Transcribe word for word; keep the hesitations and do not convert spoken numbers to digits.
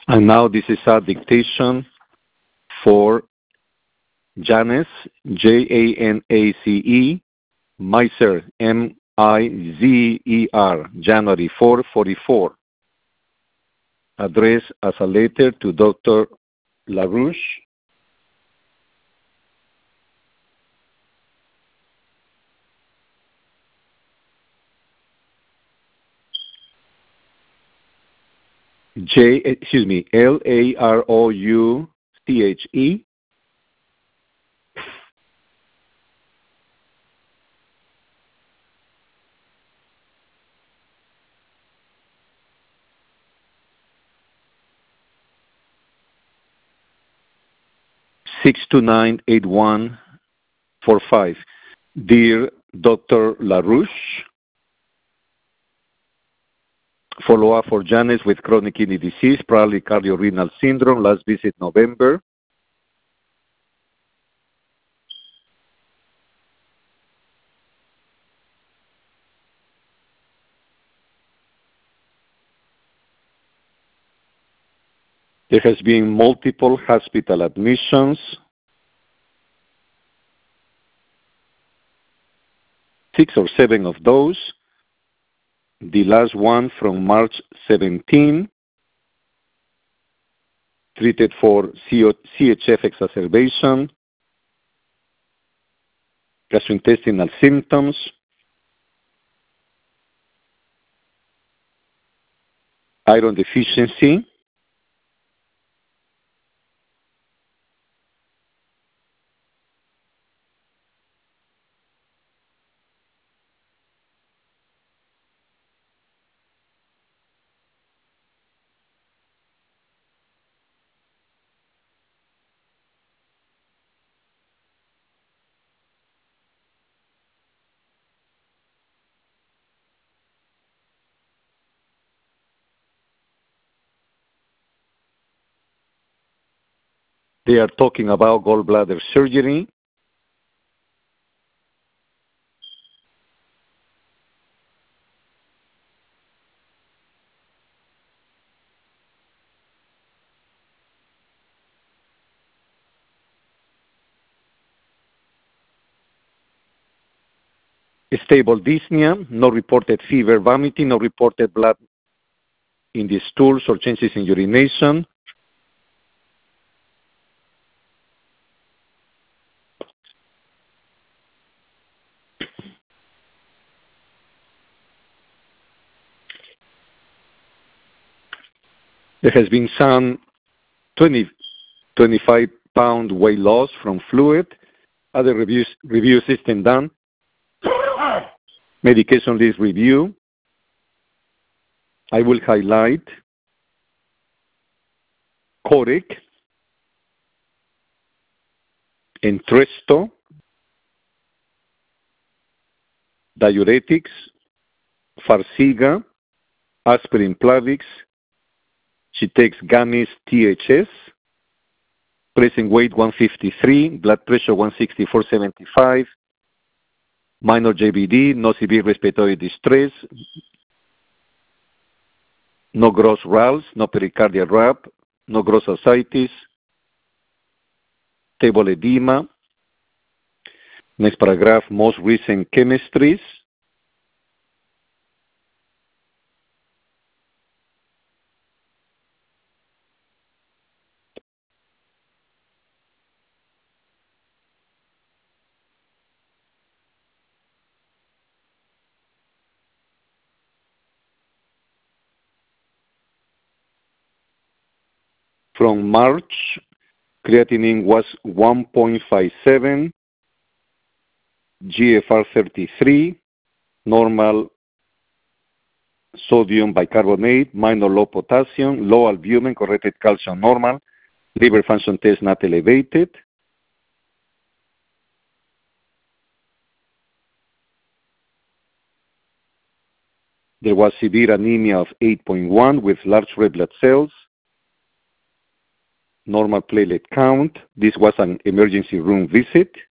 And now this is a dictation for Janace, J A N A C E, Mizer, M I Z E R, January fourth, forty-four. Addressed as a letter to Doctor LaRouche. J, excuse me, L A R O U C H E. six two nine eight one four five. Dear Doctor LaRouche, follow-up for Janice with chronic kidney disease, probably cardiorenal syndrome, last visit November. There has been multiple hospital admissions. Six or seven of those. The last one from March seventeenth, treated for C H F exacerbation, gastrointestinal symptoms, iron deficiency, they are talking about gallbladder surgery. Stable dyspnea, no reported fever, vomiting, no reported blood in the stools or changes in urination. There has been some twenty, twenty-five pound weight loss from fluid. Other reviews, review system done. Medication list review. I will highlight Coric, Entresto, diuretics, Farxiga, aspirin Plavix. She takes Gamis T H S. Present weight one fifty-three, blood pressure one sixty-four seventy-five. Minor J B D, no severe respiratory distress, no gross R A Ls, no pericardial rap, no gross ascites, stable edema. Next paragraph, most recent chemistries. From March, creatinine was one point five seven, G F R thirty-three, normal sodium bicarbonate, minor low potassium, low albumin, corrected calcium normal, liver function test not elevated. There was severe anemia of eight point one with large red blood cells, normal platelet count. This was an emergency room visit.